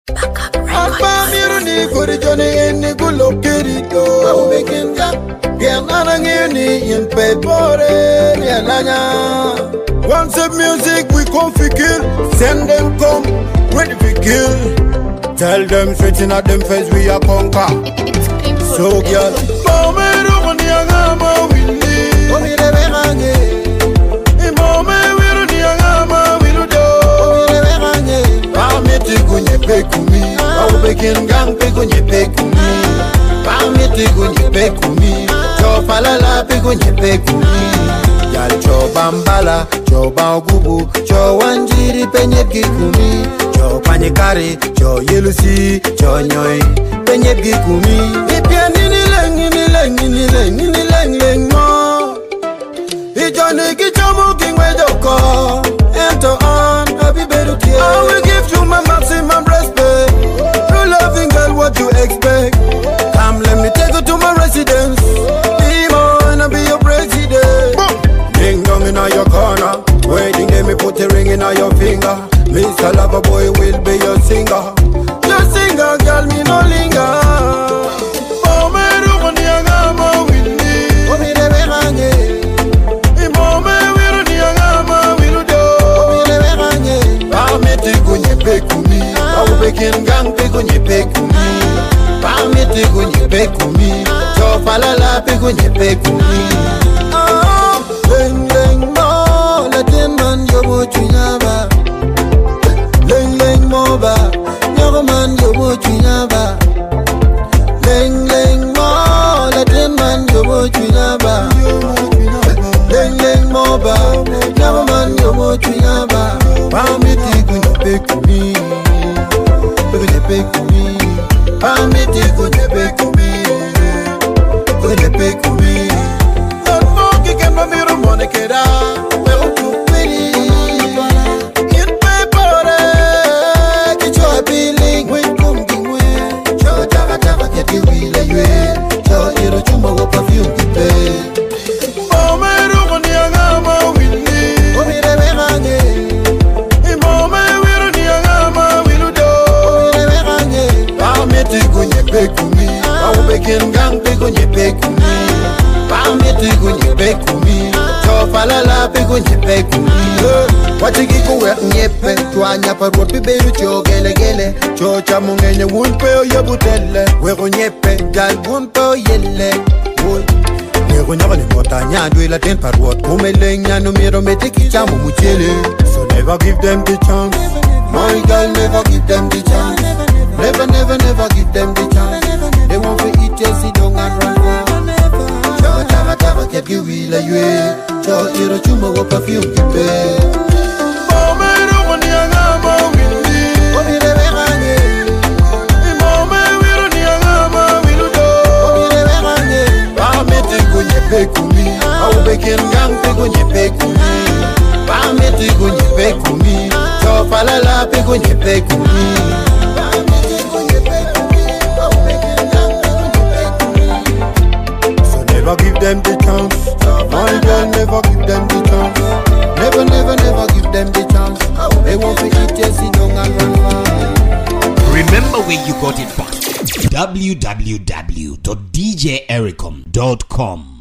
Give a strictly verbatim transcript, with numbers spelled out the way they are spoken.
Apa miruni kuri joni eni gulo kirito. Au begin ga. Pianana ngini in pepore nialanya. Once the music we come fi kill. Send them come, ready fi kill. Tell them straight in at them face we are conquer. So girl, Momero Niagama Willie. Omire Behange. Imome Wiru Niagama Wiludo. Omire Behange. Pamiti Gunye Pekumi. Au begin gang Pegunye Pekumi. Pamiti Gunye Pekumi. Chofalala Pegunye Pekumi. Yal Chobambala, Chobangubu, Chowanjiri Penye Gikumi. Chopanyekari, Cho Yelusi, Cho Nyoy, Penye Gikumi. Ipianini leng, ini leng, ini leng, ini leng leng mo. Ijoni kichomu kingwe doko. Enter on, happy better care. I will give you my maximum respect. True loving girl, what you expect? Come, let me take you to my residence. Be mine, I'll be your president. Ding dong in your corner. Waiting, let me put a ring in your finger. Mister Lover Boy will be your singer. Your singer, girl, me no linger. Oh, me do money, I got more with me. Oh, me de behange. Oh, me will do, I got more will do. Oh, me de behange. Ah, me te gunye pekumi. Ah, we begin gang pegunye pekumi. Ah, me te gunye pekumi. So falala pegunye pekumi. Ah, leng leng mo, Latin man yo mo chunyaba. Leng leng mo ba, nyogo man yo mo chunyaba. Leng leng mo, Latin man yo mo chunyaba. Leng leng mo ba, nyogo man yo mo chunyaba. Pamiti kunye pekumi, kunye pekumi. Pamiti kunye pekumi, kunye pekumi. Don't forget que me miro monekera, pero tu pretty. In paper, get your feeling when come gingwe. Cho jaga jaga get you wile yue. Cho iro chumba wo perfume kipe. Oh me rugo ni agama wili. Oh me rebe hange. Imo me wiru ni agama wiludo. Oh me rebe hange. Pa me ti kunye pekumi. Pa ube ken gang pe kunye pekumi. Pamiti kunye pekumi. Chofalala pe kunye pekumi. Watiki kuwe nyepe. Tuanya parwa piberu cho gele gele. Chocha mungenye wunpe o yebutele. Wego nyepe gal wunpe o yele. Wego nyagale mota nyadwe la ten parwa. Kumele nyanu miro metiki chamu muchele. So never give them the chance. My girl, never give them the chance. Never, never, never give them the chance. They want to eat your sit down and run for. Cho tava tava get you wila yue. Cho iro chuma wo perfume kipe. Oh me rugo ni agama wili. Oh me rebe hange. Oh me wiru ni agama wiludo. Oh me rebe hange. Pa me te kunye pekumi. Au beken gang pe kunye pekumi. Pa me te kunye pekumi. Cho falala pe kunye pekumi. Pa me te kunye pekumi. Au beken gang pe kunye pekumi. So never give them the chance. My girl, never give them the chance. Never, never, never give them the chance. They want to eat your sit down and run far. Remember where you got it from. w w w dot d j ericom dot com